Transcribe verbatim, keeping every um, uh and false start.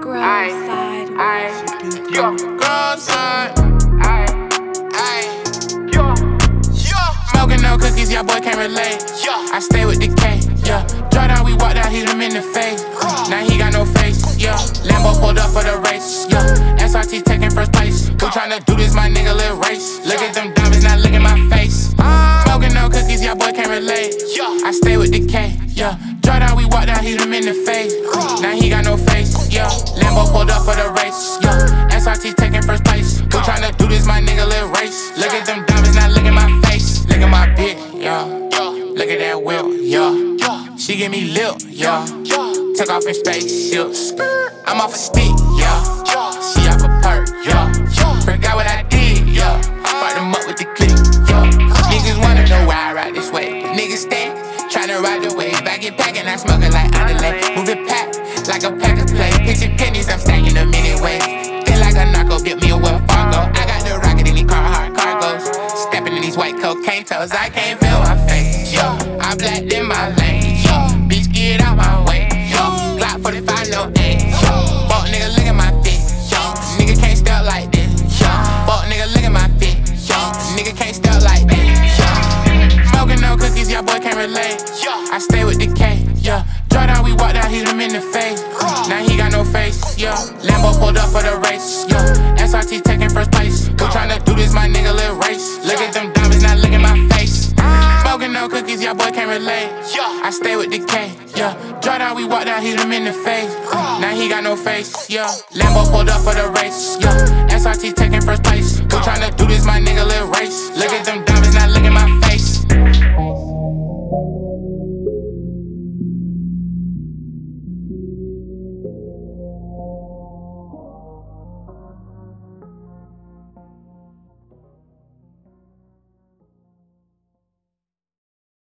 Grow side. Aye, yo, grow side. Aye, aye, yo, yo. Smoking no cookies, y'all boy can't relate. Yo, I stay with the K. Yeah, Jordan, we walked out, hit him in the face. Now he got no face. Yeah, Lambo pulled up for the race. Yeah, S R T taking first place. Who tryna do this, my nigga, little race? Look at them diamonds, now look at my face. Smoking no cookies, y'all boy can't relate. I stay with the K. Yeah, Jordan, we walked out, hit him in the face. Now he got no face. Yeah, Lambo pulled up for the race. Yeah, S R T taking first place. Who tryna do this, my nigga, little race? Look at them diamonds, now look at my face. Look at my bitch, yeah. Look at that whip, yeah. She give me lip, yeah. Took off in spaceships. I'm off a stick, yeah. She off a perk, yeah. Forgot what I did, yeah. Spark them up with the click, yeah. Niggas wanna know why I ride this way. Niggas stand, tryna ride the wave. Back it packin', I smoke it like Underlay. Move it pack, like a pack of play. Pitching pennies, I'm stacking them anyway. Feel like a narco, built me a Wells Fargo. I got the rocket in these Carhartt cargos. Stepping in these white cocaine toes, I can't feel my face, yo. I blacked in my lane, yo. Bitch, get out my way, yo. Glock forty-five, no eight, yo. Fuck nigga, look at my fit, yo. Nigga can't step like this, yo. Fuck nigga, look at my fit, yo. Nigga can't step like this, yo. Smoking no cookies, y'all boy can't relate. I stay with the K, yeah. Jordan, we walked out, hit him in the face. Now he got no face, yeah. Lambo pulled up for the race, yeah. S R T taking first place. Who tryna do this, my nigga, little race? Look at them diamonds, now look at my face. Smoking no cookies, y'all boy can't relate. I stay with the K, yeah. Jordan, we walked out, hit him in the face. Now he got no face, yeah. Lambo pulled up for the race, yeah. S R T taking first place. Who tryna do this, my nigga, little race? Look at them diamonds, now look at my face.